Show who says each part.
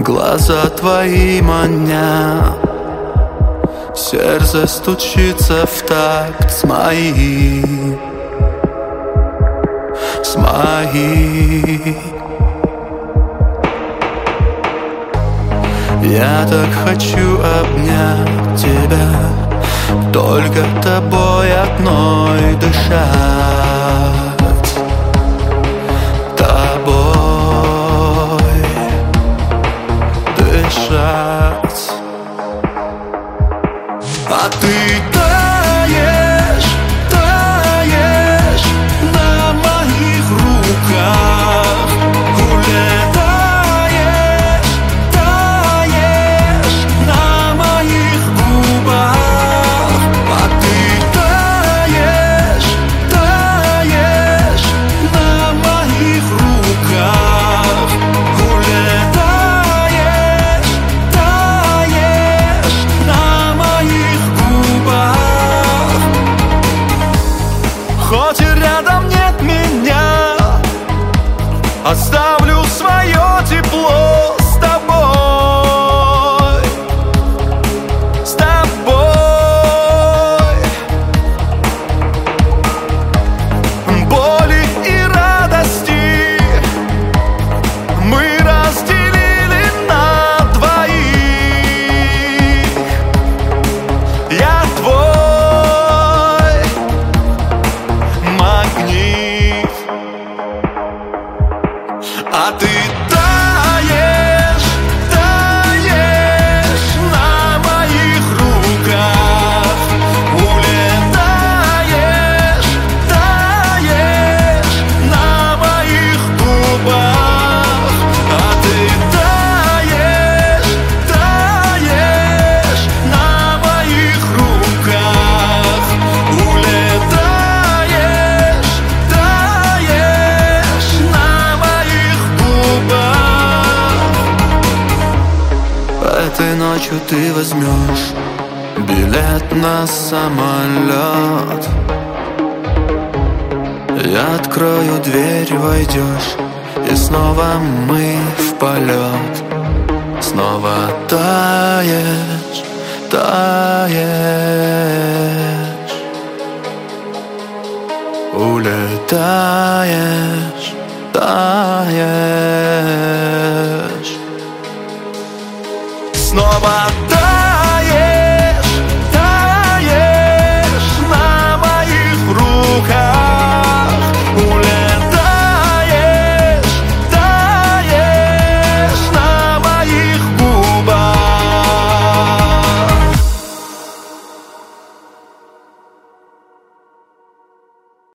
Speaker 1: Глаза твои манят, сердце стучится в такт с моим, с моим. Я так хочу обнять тебя, только тобой одной дышать, тобой дышать. А ты таешь, таешь на моих руках, улетаешь, таешь на моих губах. А ты таешь, таешь на моих руках, улетаешь, таешь на моих губах. Хоть и рядом нет меня, оставлю свое тепло с тобой, с тобой. Боли и радости мы разделили на двоих. Я твой магнит, а ты таешь, таешь на моих руках, улетаешь, таешь на моих губах. А ты таешь, таешь на моих руках, улетаешь, таешь на моих губах. Этой ночью ты возьмешь билет на самолет, я открою дверь, войдешь, и снова мы в полет. Снова таешь, таешь, улетаешь.